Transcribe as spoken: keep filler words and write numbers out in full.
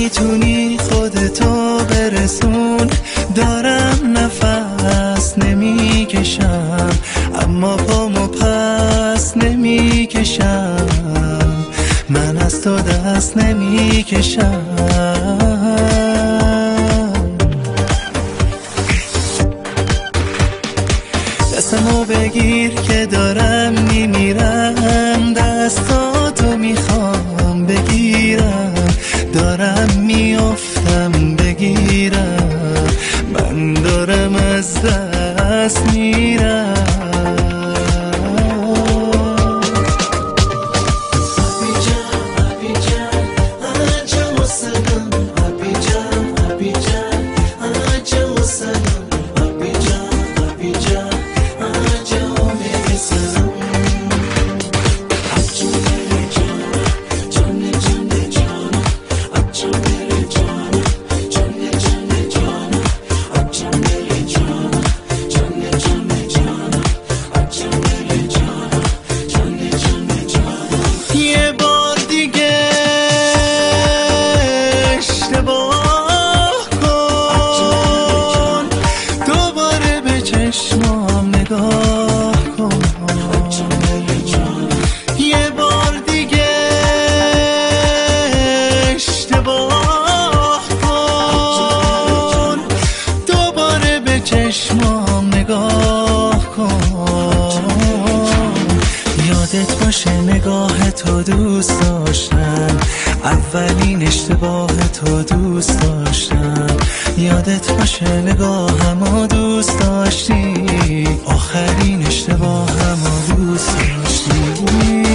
میتونی خودتو برسون. دارم نفس نمیکشم اما پامو پس نمیکشم، من از تو دست نمیکشم. دستمو بگیر که دارم میمیرم، دستاتو میخوام بگیرم، دارم میافتم بگیرم، من دارم از دست میرم. چشمام نگاه کن، یه بار دیگه اشتباه کن، دوباره به چشمام نگاه کن. یادت باشه نگاه تو دوست داشتم، اولین اشتباه تو دوست داشتم. یادت باشه نگاهمو دوست داشتی، آخرین اشتباهمو دوست داشتی.